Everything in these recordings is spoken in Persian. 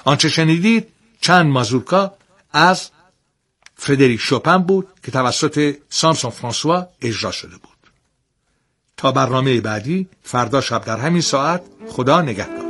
آنچه شنیدید چند مازورکا از فردریک شوپن بود که توسط سامسون فرانسوا اجرا شده بود. تا برنامه بعدی فردا شب در همین ساعت، خدا نگهدار.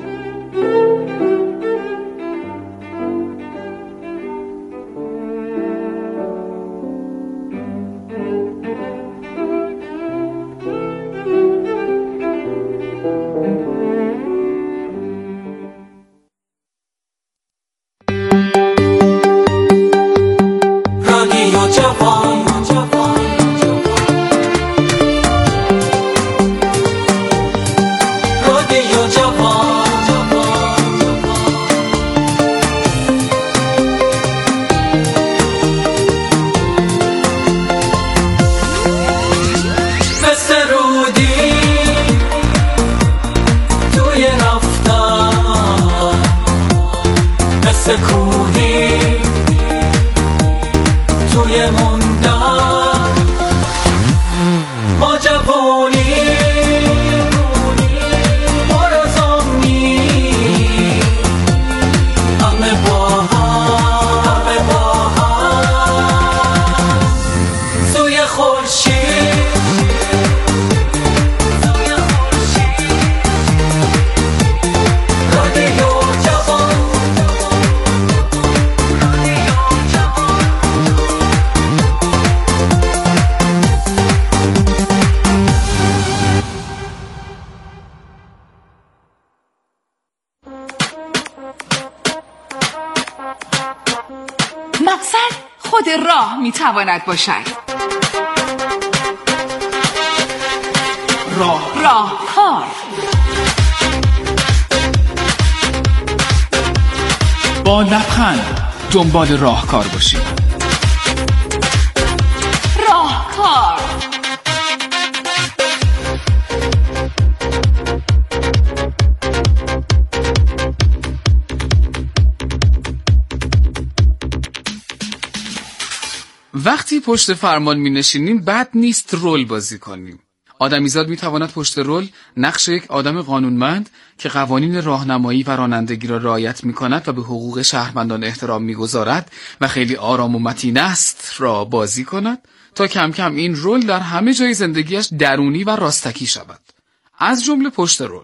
مقصد خود راه میتواند باشد. راهکار. با لبخند دنبال راهکار باشید. راهکار. وقتی پشت فرمان می نشینیم بد نیست رول بازی کنیم. آدمیزاد می تواند پشت رول نقش یک آدم قانونمند که قوانین راهنمایی و رانندگی را رعایت می کند و به حقوق شهروندان احترام می گذارد و خیلی آرام و متین است را بازی کند تا کم کم این رول در همه جای زندگیش درونی و راستکی شود، از جمله پشت رول.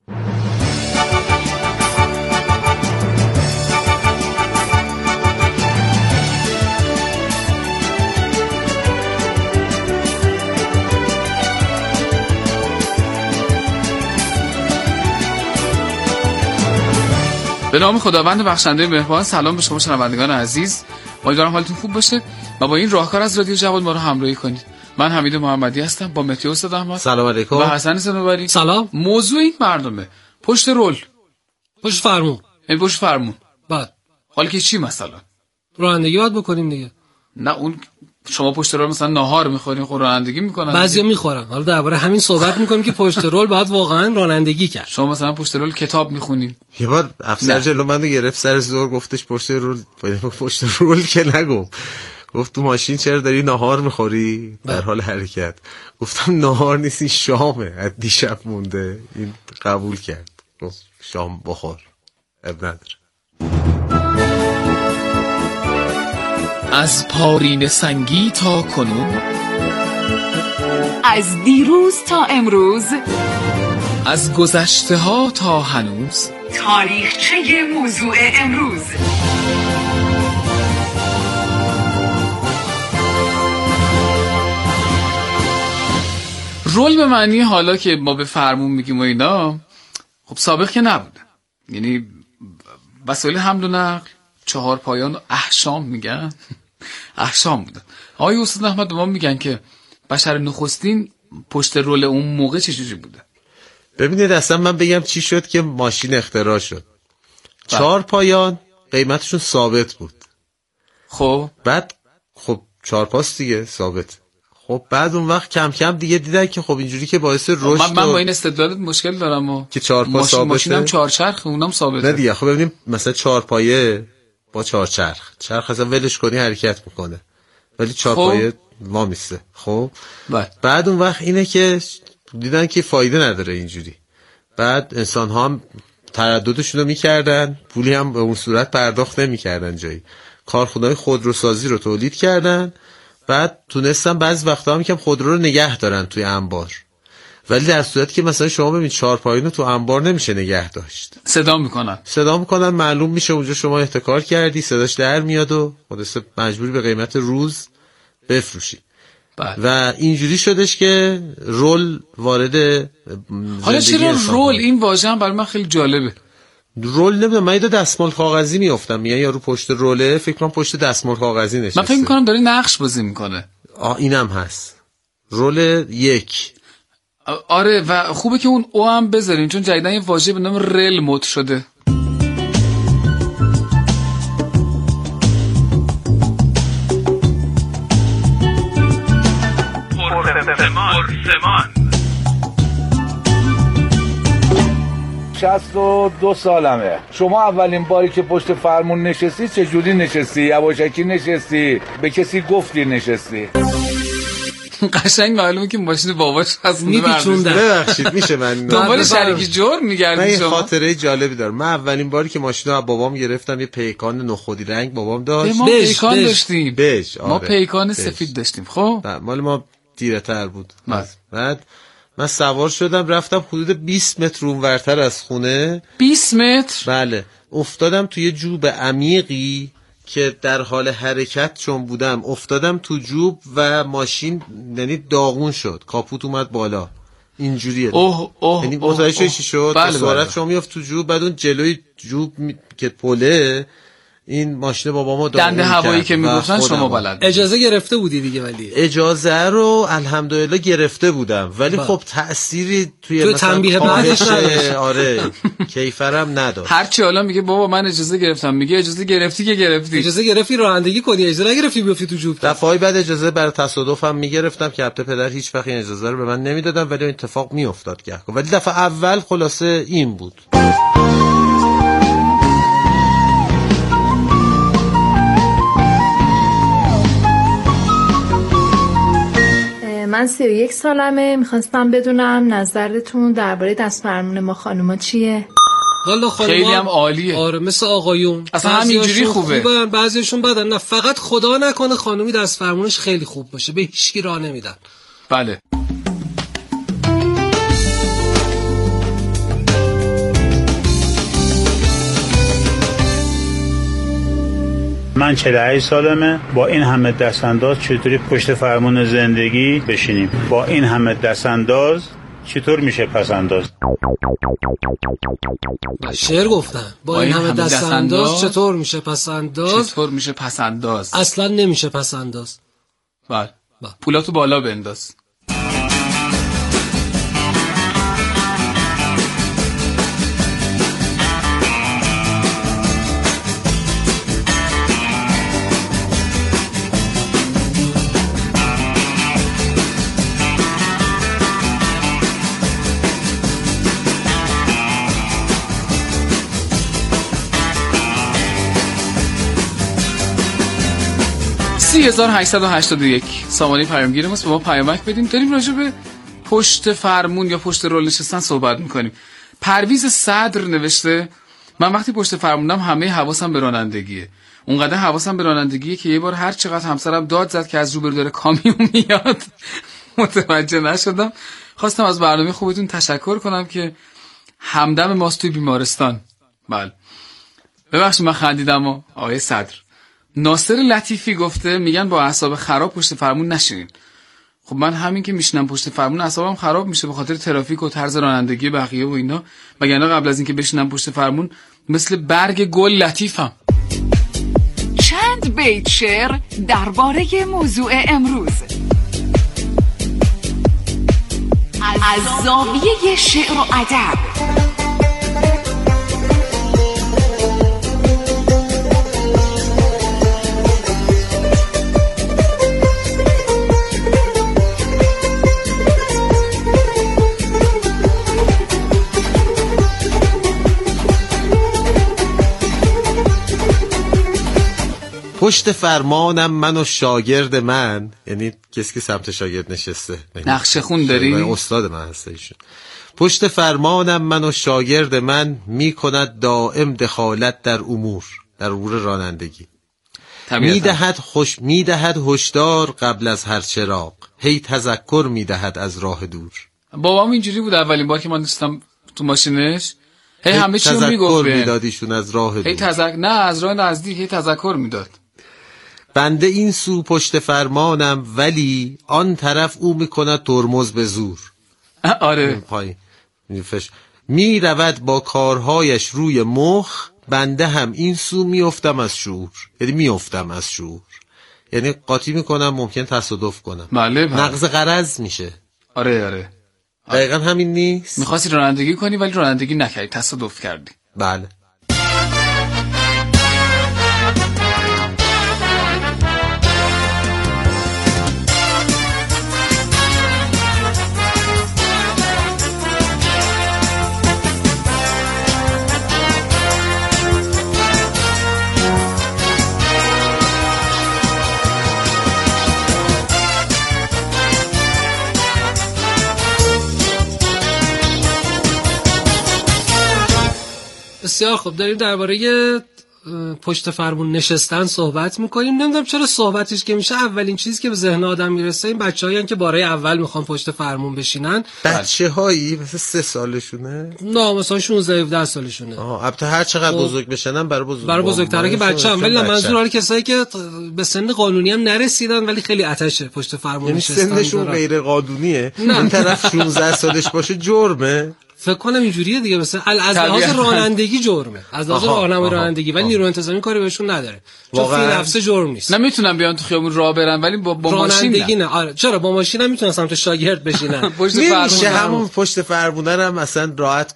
به نام خداوند بخشنده مهربان. سلام به شما شنوندگان عزیز، امیدوارم حالتون خوب باشه و با این راهکار از رادیو جواد ما رو همراهی کنید. من حمید محمدی هستم با مهدی استاد احمد. سلام علیکم. و حسن صنوبری. سلام. موضوع این برنامه پشت رول، پشت فرمون. پشت فرمون. بعد حالا که چی مثلا؟ رانندگی باید بکنیم دیگه. نه اون شما پشت رول مثلا ناهار می‌خورین، خود رانندگی می‌کنن. بعضیا می‌خورن. حالا درباره همین صحبت می‌کنیم که پشت رول باید واقعا رانندگی کرد. شما مثلا پشت رول کتاب می‌خونین. یه بار افسر جلو منو گرفت سر زور، گفتش پشت رول که نگو. گفت تو ماشین چرا داری ناهار می‌خوری در حال حرکت؟ گفتم ناهار نیست، این شامه، از دیشب مونده. این قبول کرد، گفت شام بخور، اب نداره. از پارین سنگی تا کنون، از دیروز تا امروز، از گذشته ها تا هنوز، تاریخچه موضوع امروز. رول به معنی حالا که ما به فرمون میگیم و اینا، خب سابق که نبوده. یعنی وسایل حمل و نقل، چهار پایان و احشام میگن احشام بودن. آقای استاد احمد به ما میگن که بشر نخستین پشت رول اون موقع چجوری بوده. ببینید اصلا من بگم چی شد که ماشین اختراع شد. چهار پایان قیمتشون ثابت بود. خب بعد خب چهار پاست دیگه ثابت. خب بعد اون وقت کم کم دیگه دیدن که خب اینجوری که باعث رشد. من با این استدلالت مشکل دارم که چهار پا ثابته. ماشینم چهار چرخ، اونم ثابته. نه دیگه. خب ببینیم مثلا چهار پایه با چهار چرخ اصلا ولش کنی حرکت میکنه، ولی چهار پایه وامیسته. خب بعد اون وقت اینه که دیدن که فایده نداره اینجوری. بعد انسان ها هم ترددشون رو میکردن، پولی هم به اون صورت پرداخت نمیکردن جایی. کارخونه‌های خودروسازی رو تولید کردن، بعد تونستن بعضی وقتا هم که خودرو رو نگه دارن توی انبار. ولی در صورتی که مثلا شما ببین چهارپایین رو تو انبار نمیشه نگه داشت، صدا میکنن معلوم میشه اونجا شما احتکار کردی، صداش در میاد و خودت مجبوری به قیمت روز بفروشی. و اینجوری شدش که رول وارد زندگی. حالا چرا رول؟ این واژه هم برای من خیلی جالبه. رول نمیدونم، من یه دستمال کاغذی میافتم، میگن یارو پشت روله، فکر کنم پشت دستمال کاغذی نشسته. من فکر میکنم داره نقش بازی میکنه. اینم هست، رول 1. آره و خوبه که اون او هم بذاریم چون جدیدن یه واژه به نام رل مد شده. پرسمان 62 سالمه. شما اولین باری که پشت فرمون نشستی چجوری نشستی؟ یواشکی نشستی؟ به کسی گفتی نشستی؟ قشنگ معلومه که ماشین باباش هست. ببخشید میشه من دنبال شریکی جرم میگردی شما؟ من خاطره جالبی دارم. من اولین باری که ماشین رو از بابام گرفتم، یه پیکان نخودی رنگ بابام داشت. ما پیکان داشتیم. ما پیکان سفید داشتیم. خب مال ما دیرتر بود. بعد من سوار شدم رفتم حدود 20 متر اونورتر از خونه. 20 متر؟ بله. افتادم توی جوب عمیقی که در حال حرکت چون بودم افتادم تو جوب و ماشین یعنی داغون شد، کاپوت اومد بالا. اینجوریه. یعنی متوجه چی شد؟ بله سرعت شما میافت تو جوب، بعد اون جلوی جوب که پله این ماشین بابامو دنده هوایی که میگفتن شما بلد. اجازه گرفته بودی دیگه؟ ولی اجازه رو الحمدلله گرفته بودم، ولی خب تأثیری توی مثلا تنبیه بعدش نداشت. آره کیفرم نداشت. هرچی حالا میگه بابا من اجازه گرفتم، میگه اجازه گرفتی که گرفتی. اجازه گرفتی رانندگی کنی، اجازه نگرفتی بیفتی تو جوب. دفعه بعد اجازه برای تصادفم میگرفتم که البته پدر هیچ وقت این اجازه رو به من نمیدادن، ولی اتفاق میافتاد گه. ولی دفعه اول خلاصه این بود. من 31 سالمه. میخواستم بدونم نظرتون درباره دست فرمون ما خانوما چیه؟ خیلی هم عالیه. آره مثل آقایون اصلا همینجوری خوبه. بعضیشون بدن. نه فقط خدا نکنه خانومی دست فرمونش خیلی خوب باشه، به هیچکی راه نمیدن. بله. من 48 سالمه. با این همه دستانداز چطوری پشت فرمون زندگی بشینیم؟ با این همه دستانداز چطور میشه پسنداز؟ شعر گفتن. با این همه دستانداز چطور میشه پسنداز؟ چطور میشه پسنداز؟ اصلا نمیشه پسنداز. بله. پولاتو بالا بنداز. سی 1881 سامانه پیامگیر ماست. به ما پیامک بدیم. داریم راجع به پشت فرمون یا پشت رول نشستن صحبت میکنیم. پرویز صدر نوشته من وقتی پشت فرمونم همه حواسم به رانندگیه. اونقدر حواسم به رانندگیه که یه بار هر چقدر همسرم داد زد که از روبرو داره کامیون میاد متوجه نشدم. خواستم از برنامه خوبتون تشکر کنم که همدم ماست توی بیمارستان. بله ببخشید من خندیدم. آقای صدر ناصر لطیفی گفته میگن با اعصاب خراب پشت فرمون نشینین. خب من همین که میشینم پشت فرمون اعصابم خراب میشه به خاطر ترافیک و طرز رانندگی بقیه و اینا، وگرنه قبل از اینکه بشینم پشت فرمون مثل برگ گل لطیفم. چند بیت شعر درباره موضوع امروز از زاویه شعر و ادب. پشت فرمانم من و شاگرد من، یعنی کسی که سمت شاگرد نشسته، نقشه خون داری؟ استاد من هست ایشون. پشت فرمانم من و شاگرد من میکند دائم دخالت در امور رانندگی. میدهد هشدار قبل از هر چراغ، هی تذکر میدهد از راه دور. بابام اینجوری بود اولین بار که من نشستم تو ماشینش، هی همه چی رو میگفت، تذکر میدادیشون از راه دور. نه از راه نزدیک هی تذکر میداد. بنده این سو پشت فرمانم ولی آن طرف او میکند ترمز به زور. آره میرود با کارهایش روی مخ، بنده هم این سو میافتم از شعور. یعنی قاطی میکنم، ممکن تصادف کنم. بله. نقض غرض میشه. آره. دقیقا همین نیست؟ میخواستی رانندگی کنی ولی رانندگی نکردی، تصادف کردی. بله. بسیار خوب، داریم درباره پشت فرمون نشستن صحبت میکنیم. نمیدونم چرا صحبتش که میشه اولین چیزی که به ذهن آدم میرسه این بچه‌هایی که باره اول میخوان پشت فرمون بشینن. بچه‌هایی مثلا 3 سالشونه؟ نه مثلا 16 17 سالشونه. البته هر چقدر بزرگ بشنن برای بزرگترا که بچه‌ام، ولی منظور آره کسایی که به سن قانونی هم نرسیدن ولی خیلی آتشه پشت فرمون نشستن. سنشون غیر قانونیه. این طرف 16 سالش باشه جرمه. فکر کنم اینجوریه دیگه، مثلا از لحاظ رانندگی جرمه، از لحاظ راهنمای رانندگی، ولی نیرو انتظامی کاری بهشون نداره، چون فی نفسه جرم نیست. نمیتونن بیان تو خیابون راه برن ولی با ماشین نه. آره چرا با ماشین هم میتونن سمت شاگرد بشینن. نمیشه همون پشت فرمون هم مثلا راحت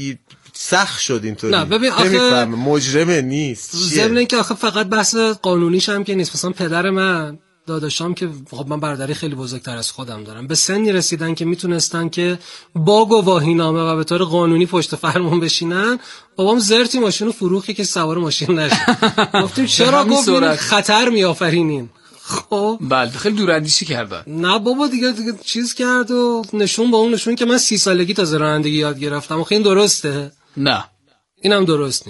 سخت شد اینطوری. نه ببین آخه مجرمه نیست. ضمن اینکه آخه فقط بحث قانونیش هم که نیست. مثلا پدر من، داداشام که خب من برادری خیلی بزرگتر از خودم دارم، به سنی رسیدن که میتونستن که با گواهینامه و به طور قانونی پشت فرمون بشینن. بابام زرتی ماشینو فروخی که سوار ماشین نشه. گفتیم چرا؟ گفتیم خطر میآفرینیم. خب بله خیلی دوراندیشی کردن. نه بابا دیگه چیز کرد و نشون با اون نشون که من 30 سالگی تازه رانندگی یاد گرفتم. آخه این درسته؟ نه اینم درست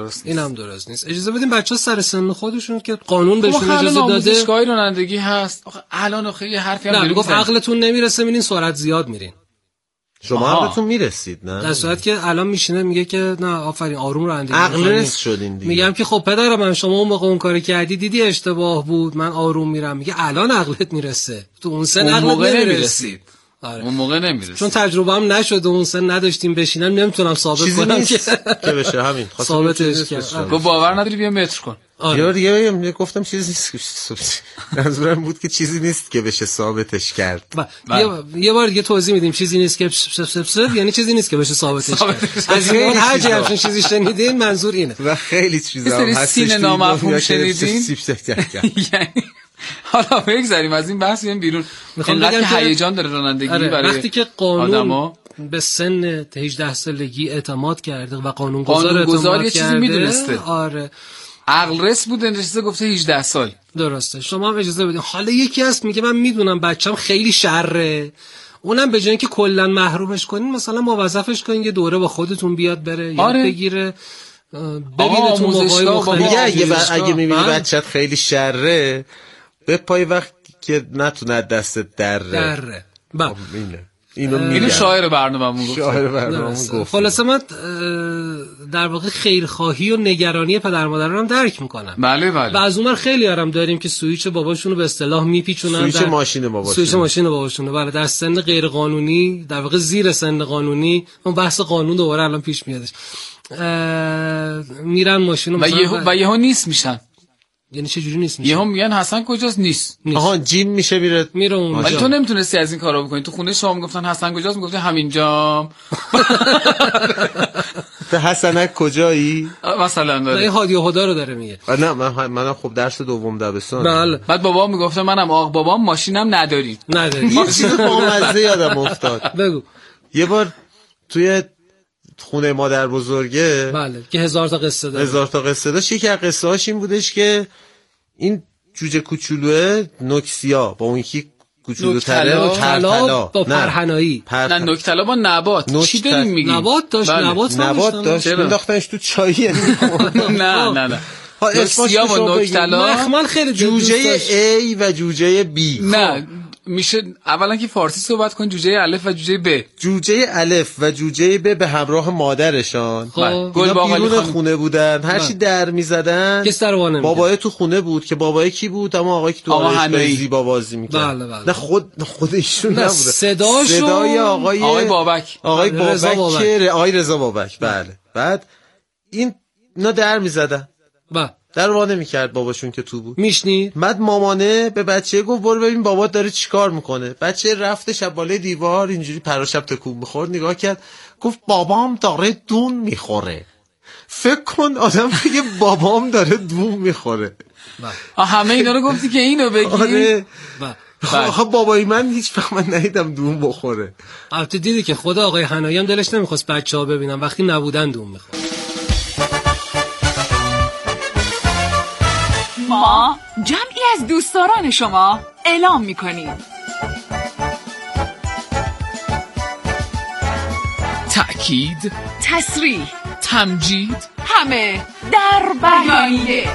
نیست. اجازه بدیم بچه‌ها سر سن خودشون که قانون بهشون اجازه داده. آموزشگاه رانندگی هست. الان خیلی حرفی هم میگفت عقلتون نمیرسه میرین سرعت زیاد میرین. شما عقلتون میرسید نه؟ در صورت که الان میشینه میگه که نه آفرین آروم رانندگی عقل رس شدین دیگه. میگم که خب پدر من شما اون موقع اون کارو کردی دیدی اشتباه بود، من آروم میرم. میگه الان عقلت میرسه، تو اون سن عقلت نمیرسید. آره. اون موقع نمیرسید چون تجربه هم نشده، اون سن نداشتیم بشینم، نمیتونم ثابت کنم که بشه. همین ثابتش کرد. تو باور نداری بیا متر کن. یا دیگه گفتم چیزی نیست. منظورم بود که چیزی نیست که بشه ثابتش کرد. یه بار دیگه توضیح میدیم. چیزی نیست که یعنی چیزی نیست که بشه ثابتش کرد. از این هر جایی همچین چیزی شنیدین منظور اینه. و خیلی چیزا هست سین نامفهوم شنیدین. یعنی حالا بگذاریم از این بحث بیرون. اینقدر که هیجان داره رانندگی برای وقتی که قانون به سن 18 سالگی اعتماد کرده و قانونگذار یه چیزی میدونسته. آره عقل رس بود نشسته گفته 18 سال. درسته. شما هم اجازه بدین. حالا یکی هست میگه من میدونم بچم خیلی شره، اونم به جای اینکه کلا محرومش کنین مثلا موظفش کنین یه دوره با خودتون بیاد بره یاد بگیره، ببینه تو موقعی مختلف. اگه میبینی بچت خیلی شره به پای وقت که نتونه دستت دره. اینو شاعر برنامه‌مون گفت. خلاصه من در واقع خیرخواهی و نگرانی پدر مادران هم درک میکنم. بله. و از اونور خیلی آرام داریم که سوئیچ باباشونو به اصطلاح میپیچونن. سوئیچ ماشین باباشونه. بله در سن غیر قانونی، در واقع زیر سن قانونی. اون بحث قانون دوباره الان پیش میادش. میرن ماشینو و یهو نیست میشن. یعنی چه جوری نیست میشه؟ یهو میگن حسن کجاست؟ نیست. آها جیم میشه میره اونجا. ولی تو نمیتونستی از این کارا بکنی. تو خونه شما میگفتن حسن کجاست؟ میگفتی همینجام. به حسنک کجایی؟ مثلا داره. این هادی و هدا رو داره میگه. نه منم خب درس دوم دبستان. بله. بعد بابام میگفت منم بابام ماشینم نداری. یه چیز بامزه یادم افتاد. بگو. یه بار توی خونه مادر بزرگه، بله که 1000 تا قصه داشت. یکی از قصه هاش این بودش که این جوجه کوچولوه نوکسیا با اون یکی کوچولوتره طلا با پرهنایی. نه نکتلا با نبات. چی داریم میگی؟ نبات داشت. نبات داشت مینداختنش تو چایی. نه اسمش با نکتلا. مخمل خیلی جوجه A و جوجه B. نه میشه اولا که فارسی صحبت کن. جوجه الف و جوجه ب. جوجه الف و جوجه ب به همراه مادرشان گل باقالی بیرون خونه بودن، هر چی در میزدن بابای تو خونه بود که بابای کی بود؟ اما آقایی که تو آرایشگاه زیبا بازی میکرد. بله. نه خود ایشون نبوده، صدای آقای بابک، آقای رضا بابک. بله. بعد اینا در میزدن، در وا نمی‌کرد باباشون که تو بود. میشنید؟ بعد مامانه به بچه گفت برو ببین بابات داره چیکار میکنه. بچه رفته شب بالای دیوار اینجوری پراشب تکون می‌خورد، نگاه کرد گفت بابام داره دون میخوره. فکر کن آدم بگه بابام داره دون میخوره. همه اینا رو گفتی که اینو بگی؟ آره. بابای من هیچ وقت من ندیدم دون بخوره. البته دیدی که خود آقای حنایی هم دلش نمیخواست بچه‌ها ببینن وقتی نبودن دون میخوره. ما جمعی از دوستداران شما اعلام میکنیم. تأکید، تصریح، تمجید، همه در بیانیه.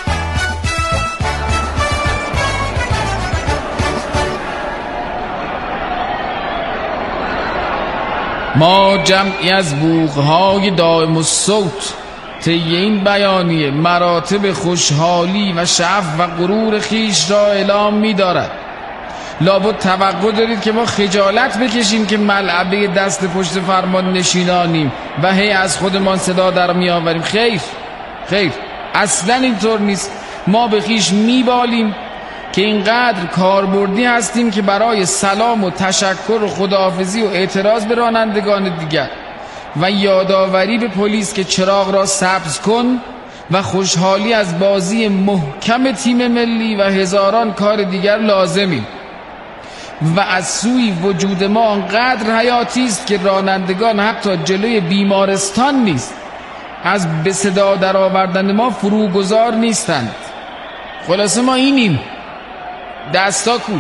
ما جمعی از بوقهای دائم الصوت طی این بیانیه مراتب خوشحالی و شعف و غرور خیش را اعلام می دارد. لابد توقع دارید که ما خجالت بکشیم که ملعبه دست پشت فرمان نشینانیم و هی از خودمان صدا در می آوریم. خیر اصلا اینطور نیست. ما به خیش می بالیم که اینقدر کاربردی هستیم که برای سلام و تشکر و خداحافظی و اعتراض به رانندگان دیگر و یادآوری به پلیس که چراغ را سبز کن و خوشحالی از بازی محکم تیم ملی و هزاران کار دیگر لازمیم. و از سوی وجود ما آنقدر حیاتی است که رانندگان حتی جلوی بیمارستان نیست از به صدا در آوردن ما فروگذار نیستند. خلاصه ما اینیم. دستا کو.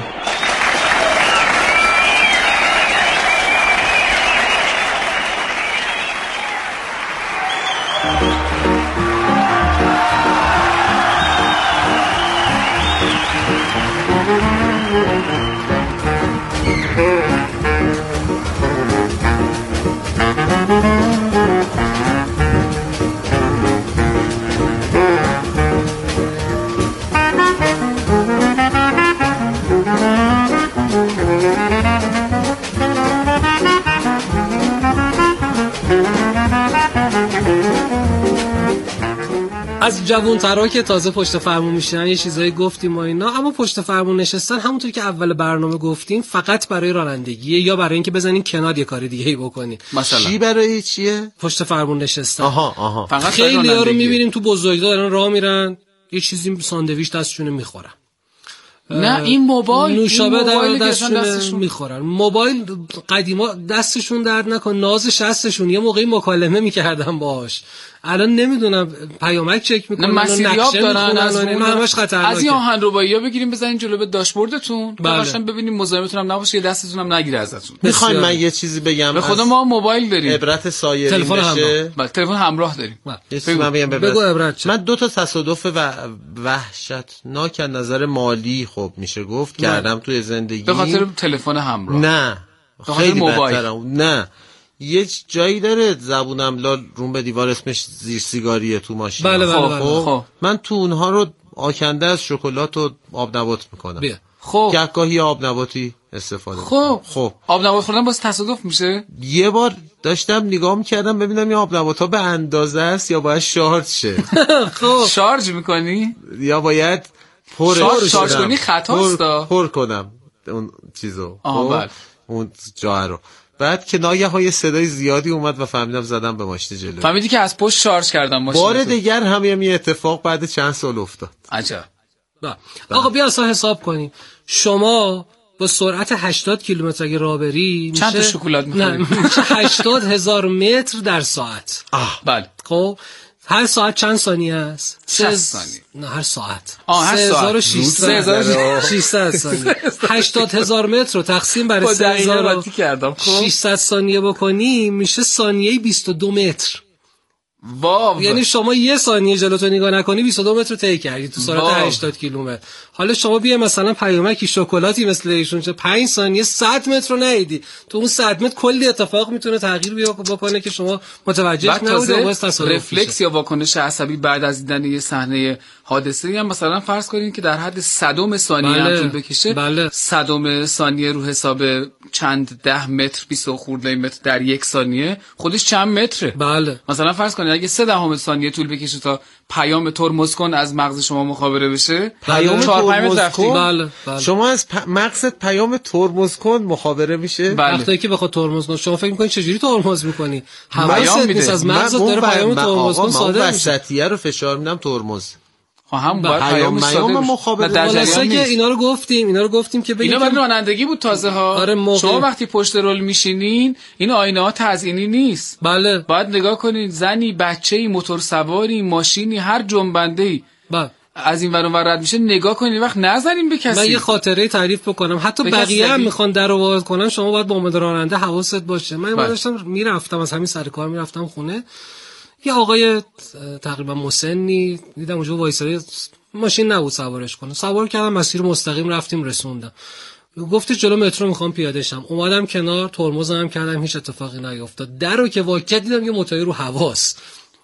از جوان‌ترا که تازه پشت فرمون میشن یه چیزایی گفتیم و اینا، اما پشت فرمون نشستن همونطور که اول برنامه گفتیم فقط برای رانندگیه یا برای اینکه بزنین کنار یه کار دیگه‌ای بکنین؟ مثلا چی برای چیه؟ پشت فرمون نشستن. آها. فقط خیلی‌ها رو می‌بینیم تو بزرگدار دارن راه میرن یه چیزی ساندویچ دستشونه میخورن. نه این موبایل نوشابه در دستشون میخورن. موبایل قدیما دستشون درد نکن، نازش هستشون. یه موقعی مکالمه میکردن باهاش، الان نمیدونم پیامک چک میکنن، مسیریاب دارن از همش خطرناکه. از این آهن ربایی‌ها بگیریم بزنین جلو به داشبوردتون که قشنگ ببینیم مزاحمتون هم نباشه، دستتون هم نگیره ازتون. میخوایم من یه چیزی بگم؟ به خدا ما موبایل داریم، عبرت سایرین بشه. بله تلفن همراه داریم. بگو عبرت. من 2 تا تصادف وحشتناک از نظر مالی خب میشه گفت کردم توی زندگی به خاطر تلفن همراه. نه خیلی بدتره. نه یه جایی داره زبونم لال روم به دیوار اسمش زیر سیگاریه تو ماشین. بله. خب من تو اونها رو آکنده از شکلات و آب نبات میکنم. خب گهگاهی آب نباتی استفاده. خب آب نبات خوردن باز تصادف میشه؟ یه بار داشتم نگاه میکردم ببینم این آب نبات ها به اندازه است یا باید شارژ شه. خب شارژ میکنی یا باید شارژ کنی خطاست پر کنم اون چیزو. بله اون جا رو. بعد که ناگهان صدای زیادی اومد و فهمیدم زدم به ماشین جلو. فهمیدی که از پشت شارژ کردم ماشین. بار دیگر هم یه اتفاق بعد چند سال افتاد. عجب. آقا بیا اصلا حساب کنیم. شما با سرعت 80 کیلومتر اگه راه بری چند تا شکلات می‌خوری؟ 80,000 متر در ساعت. بله. خب هر ساعت چند ثانیه است؟ 60 ثانیه. نه هر ساعت. هر ساعت 3600 ثانیه. 80000 متر رو تقسیم بر 3600 ثانیه بکنی میشه ثانیه‌ای 22 متر. واو. یعنی شما یه ثانیه جلوتو نگاه نکنی 22 متر رو طی کردی تو سرعت 80 کیلومتر. حالا شما بیا مثلا پیامکی شکلاتی مثل ایشون چه 5 ثانیه 100 متر رو ندیدی، تو اون 100 متر کلی اتفاق میتونه تغییر بکنه که شما متوجه نبودی و واسه رفلکس یا واکنش عصبی بعد از دیدن یه صحنه حادثه‌ای هم مثلا فرض کنین که در حد صدم ثانیه هم طول بکشه. صدم ثانیه رو حساب چند ده متر 20 خورده متر در یک ثانیه خودش چند متره. بله. مثلا فرض کنید اگه 0.3 ثانیه طول بکشه تا پیام ترمز کن از مغز شما مخابره بشه، پیام ترمز کن. بله. شما از مغزت پیام ترمز کن مخابره میشه. وقتی که بخواد ترمز کنه شما فکر می‌کنید چجوری ترمز می‌کنی؟ حواست نیست از مغزت داره پیام ترمز کن صادر میشه. وسطیه رو فشار میدم ترمز. هم باید پیام مخابره. واسه که اینا رو گفتیم که اینا برای رانندگی بود تازه ها. آره شما وقتی پشت رول میشینین این آینه ها تزیینی نیست. بله. باید نگاه کنین زنی، بچه‌ای، موتور سواری، ماشینی، هر جنبنده‌ای بله از این ور اون ور رد میشه نگاه کنین وقت نذارین به کسی. من یه خاطره تعریف بکنم، حتی بقیه هم میخوان در رو واز کنن، شما باید با عنوان راننده حواست باشه. من داشتم میرفتم از همین سر کار میرفتم خونه، یه آقای تقریبا مسنی دیدم اونجا وایساده، ماشین نبود سوارش کنه، سوار کردم مسیر مستقیم رفتیم رسوندم. گفت جلو مترو میخوام پیاده شم، اومدم کنار ترمزم کردم هیچ اتفاقی نیفتاد. درو که واکد دیدم یه موتور رو حواس.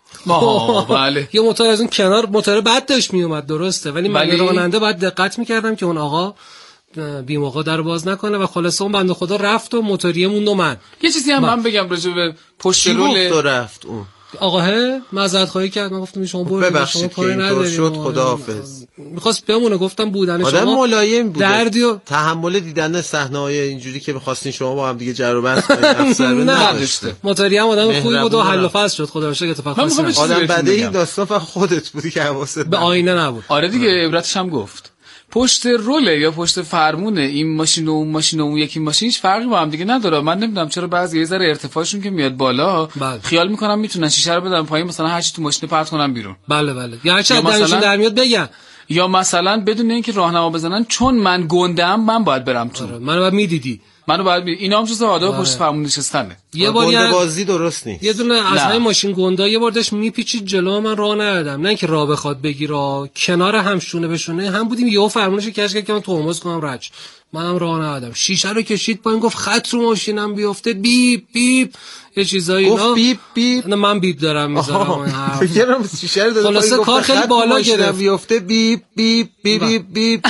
بله. یه موتور از اون کنار موتور بد داشت میومد درسته، ولی من راننده باید دقت میکردم که اون آقا بی موقع در باز نکنه و خلاصه اون بنده خدا رفت و موتوریه موند و من. یه چیزی هم من بگم راجع به پشت رول رفت اون آقا معذرت خواهی کرد، من گفتم شما برید شما کاری ندارید شد خداحافظ. می‌خواست بمونه، گفتم بودن شما آدم ملایم بود، دردی و تحمل دیدن صحنه‌های اینجوری که می‌خواستین شما با هم دیگه جر و بحث کنید افسر نداشته. موتوری هم آدم خوبی بود و حل و فصل شد، خدا رو شکر اتفاق خاصی آدم بده این داستان فقط خودت بودی که حواست به آینه نبود. آره دیگه عبرتش هم گفت. پشت روله یا پشت فرمونه این ماشین و اون ماشین و اون یکی ماشین هیچ فرقی با هم دیگه نداره. من نمیدونم چرا بعضی یه ذره ارتفاعشون که میاد بالا خیال میکنم میتونن شیشه رو بدن پایین، مثلا هر چی تو ماشین پرت کنن بیرون. بله یا چه دمشون در میاد بگن، یا مثلا بدون اینکه راهنما بزنن چون من گندم من باید برم تو. منو باید میدیدی، منو باید اینا هم جزء آداب پشت فرمون نشستنه. یه بار گنده بازی درست نیست. یه دونه از همین ماشین گندا یه بار داشت میپیچید جلو، من راه ندادم، نه اینکه راه بخواد بگیره، کنار هم شونه به شونه هم بودیم، یهو فرمونش کش کرد که من ترمز کنم رج، منم راه ندادم، شیشه رو کشید پایین، گفت خط رو ماشینم بیفته، بیپ بیپ یه چیزایی اینا. بیپ بیپ نه من بیپ دارم میذارم. فکرم شیشه رو داد خلاص کار خیلی بالا گرفت، بیفته بیپ بیپ بیپ بیپ.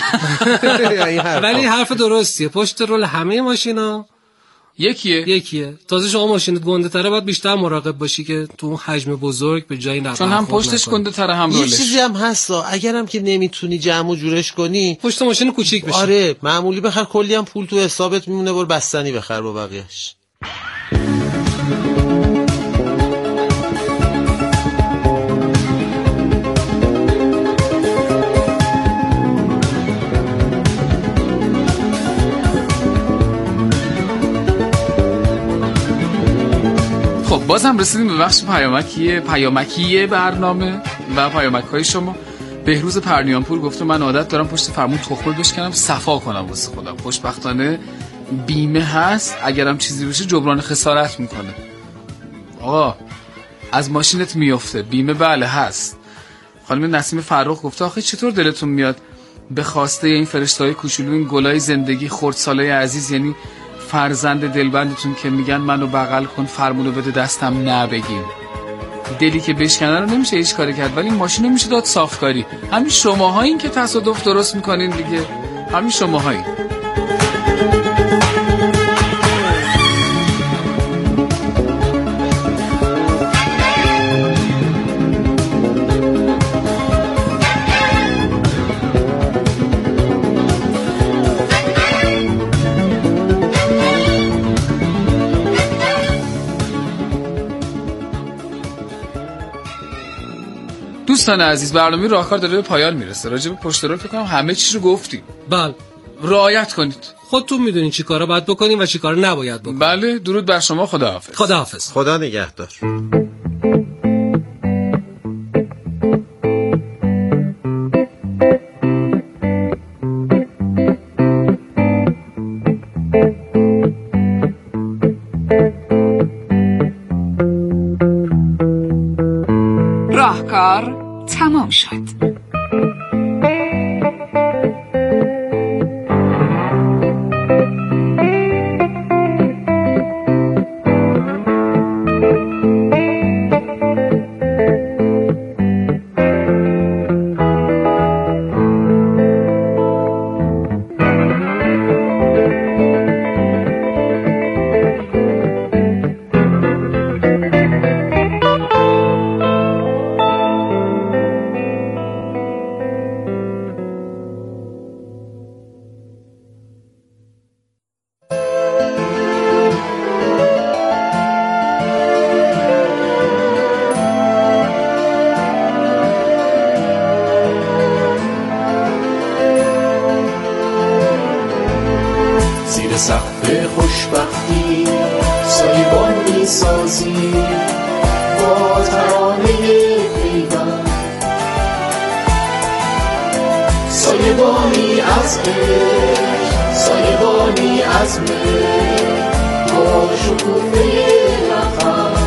ولی حرف درستیه، پشت رول همه ماشینا یکیه. تازه شما ماشینت گنده تره باید بیشتر مراقب باشی که تو اون حجم بزرگ به جایی نخوره، چون هم پشتش گنده تره هم رولش. یه چیزی هم هستا اگرم که نمیتونی جمع و جورش کنی پشت ماشین کوچیک بشه. آره معمولی بخر، کلی هم پول تو حسابت میمونه، برو بستنی بخر با بقیه‌اش. بازم رسیدیم به بخش پیامکی برنامه و پیامک‌های شما. بهروز پرنیانپور گفته من عادت دارم پشت فرمون تخمه بشکنم صفا کنم واسه خودم. خوشبختانه بیمه هست، اگرم چیزی بشه جبران خسارت میکنه. آقا از ماشینت میفته بیمه بله هست. خانم نسیم فرخ گفته آخه چطور دلتون میاد به خواسته این فرشته‌های کوچولو این گلای زندگی خردسالای عزیز، یعنی فرزند دلبندتون که میگن منو بغل کن فرمونو بده دستم نبگیم. دلی که بشکنه رو نمیشه هیچ کاری کرد، ولی ماشینو میشه داد صافکاری. همین شماهایین که تصادف درست میکنین دیگه، همین شماهایین. دوستان عزیز برنامه راهکار داره به پایان میرسه. راجع به پشت رول فکر کنم همه چیز رو گفتیم. بله رعایت کنید، خودتون میدونین چی کارا باید بکنین و چی کارا نباید بکنین. بله درود بر شما، خداحافظ. خداحافظ. خدا نگهدار. تمام شد. سقف خوشبختی سایبان میسازی با ترانه پیوند، سایبانی از عشق، سایبانی از مهر با شکوفه وطن.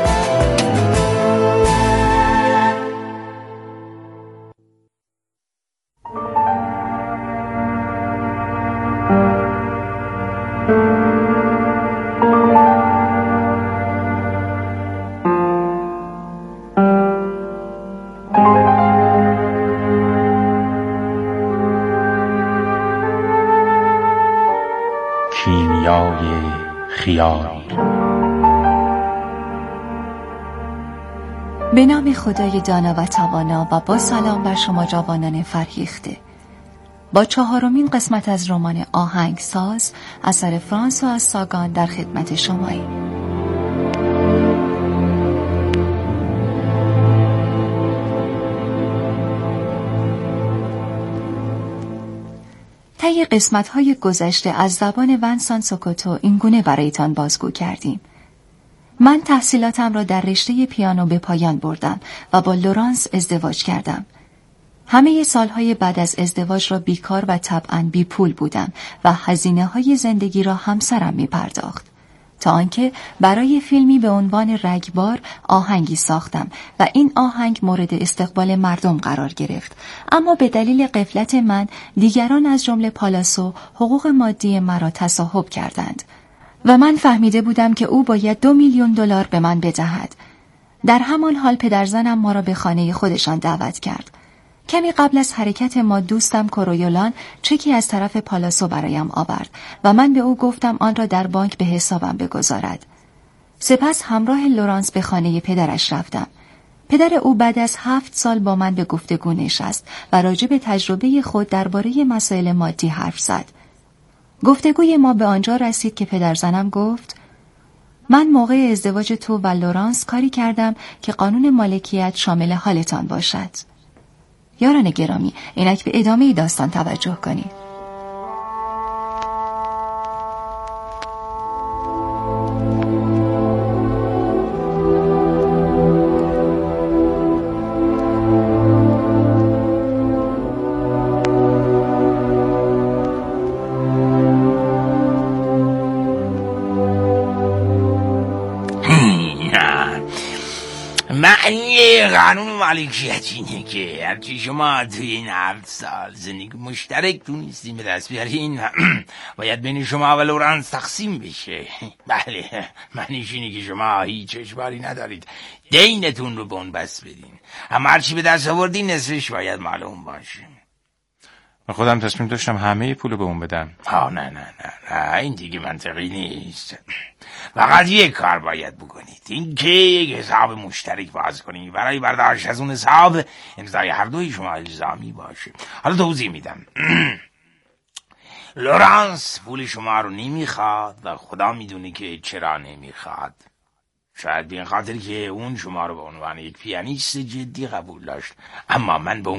کیمیای خیال. به نام خدای دانا و توانا و با سلام بر شما جوانان فرهیخته. با 4مین قسمت از رمان آهنگساز اثر فرانسوا ساگان در خدمت شماییم. طی قسمت‌های گذشته از زبان ونسان سوکوتو اینگونه برایتان بازگو کردیم. من تحصیلاتم را در رشته پیانو به پایان بردم و با لورانس ازدواج کردم. همه سالهای بعد از ازدواج را بیکار و طبعاً بی پول بودم و هزینه‌های زندگی را همسرم می پرداخت. تا آنکه برای فیلمی به عنوان رگبار آهنگی ساختم و این آهنگ مورد استقبال مردم قرار گرفت، اما به دلیل غفلت من دیگران از جمله پالاسو حقوق مادی مرا تصاحب کردند و من فهمیده بودم که او باید 2 میلیون دلار به من بدهد. در همان حال پدرزنم ما را به خانه خودشان دعوت کرد. کمی قبل از حرکت ما دوستم کورویولان چکی از طرف پالاسو برایم آورد و من به او گفتم آن را در بانک به حسابم بگذارد. سپس همراه لورانس به خانه پدرش رفتم. پدر او بعد از 7 سال با من به گفتگو نشست و راجع به تجربه خود درباره مسائل مادی حرف زد. گفتگوی ما به آنجا رسید که پدرزنم گفت: من موقع ازدواج تو و لورانس کاری کردم که قانون مالکیت شامل حالتان باشد. یاران گرامی، اینک به ادامه داستان توجه کنید. معنی قانون مالکیت اینه که هرچی شما توی این 7 سال زندگی مشترک تونستیم به دست بیارین باید بین شما و لورانس تقسیم بشه. بله، معنیش اینه که شما هیچ اجباری ندارید دینتون رو به اون بس بدین، اما هرچی به دست آوردین نصفش باید معلوم باشه. من خودم تصمیم داشتم همه پولو به اون بدم. نه این دیگه منطقی نیست. فقط یک کار باید بکنید، این که یک حساب مشترک باز کنید. برای برداشت از اون حساب امضای هر دوی شما الزامی باشه. حالا توضیح میدم. لورانس پول شما رو نمیخواد و خدا میدونه که چرا نمیخواد. شاید به این خاطر که اون شما رو به عنوان یک پیانیست جدی قبول داشت، اما من به اون